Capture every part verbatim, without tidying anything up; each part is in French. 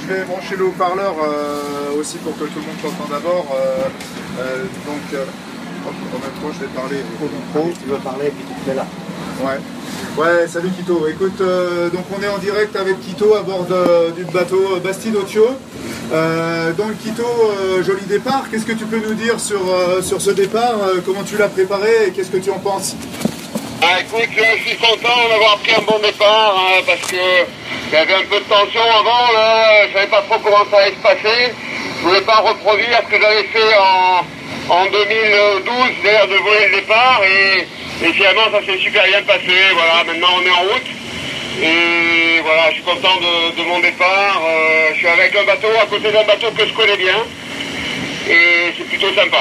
je vais brancher le haut-parleur euh, aussi pour que tout le monde t'entende d'abord. Euh, euh, donc, euh, en même temps, je vais parler au micro. Tu veux parler et puis tu te mets là. Ouais. Ouais, salut Quito. Écoute, euh, donc on est en direct avec Quito à bord de, du bateau Bastide Occhio. Euh, donc Quito, euh, joli départ. Qu'est-ce que tu peux nous dire sur, euh, sur ce départ? euh, Comment tu l'as préparé et qu'est-ce que tu en penses? Ah, écoute, je suis content d'avoir pris un bon départ hein, parce que il y avait un peu de tension avant, là, je savais pas trop comment ça allait se passer. Je voulais pas reproduire ce que j'avais fait en, en deux mille douze, c'est-à-dire de voler le départ et, et finalement ça s'est super bien passé. Voilà, maintenant on est en route et voilà, je suis content de, de mon départ. Euh, je suis avec un bateau, à côté d'un bateau que je connais bien et c'est plutôt sympa.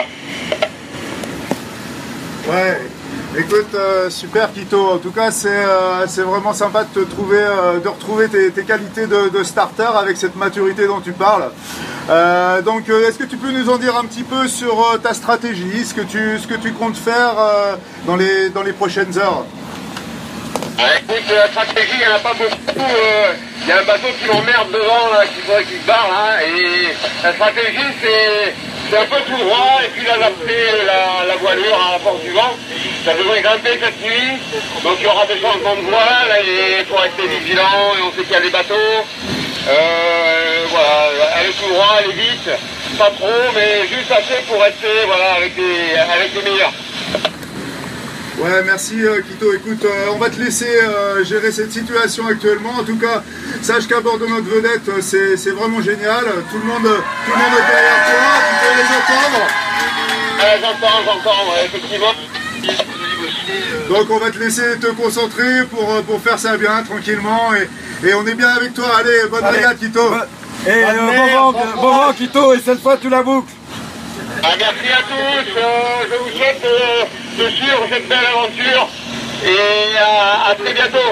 Ouais. Écoute, euh, super Quito, en tout cas c'est euh, c'est vraiment sympa de te trouver, euh, de retrouver tes, tes qualités de, de starter avec cette maturité dont tu parles. Euh, donc euh, est-ce que tu peux nous en dire un petit peu sur euh, ta stratégie, ce que tu, ce que tu comptes faire euh, dans, les, dans les prochaines heures? Ah, écoute, la stratégie, il n'y en a pas beaucoup. Euh, il y a un bateau qui m'emmerde devant, là, qui, qui se barre, là, et la stratégie, c'est... C'est un peu tout droit et puis d'adapter la, la voilure à la force du vent. Ça devrait grimper cette nuit, donc il y aura des changements de voile et il faut rester vigilant et on sait qu'il y a des bateaux. Euh, voilà, aller tout droit, aller vite, pas trop, mais juste assez pour rester voilà, avec, les, avec les meilleurs. Ouais, merci euh, Quito. Écoute, euh, on va te laisser euh, gérer cette situation actuellement. En tout cas, sache qu'à bord de notre vedette, euh, c'est vraiment génial. Tout le monde, tout le monde est derrière toi. Tu peux les entendre. Euh, j'entends, j'entends, ouais, effectivement. Donc on va te laisser te concentrer pour, euh, pour faire ça bien, tranquillement. Et, et on est bien avec toi. Allez, bonne régate Quito. Et euh, bon vent, bon vent Quito, et cette fois tu la boucles. Ah, merci à tous, euh, je vous souhaite de, de suivre cette belle aventure et à, à très bientôt.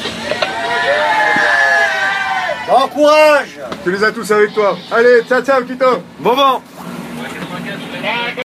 Bon courage. Tu les as tous avec toi. Allez, ciao ciao Quito. Bon vent.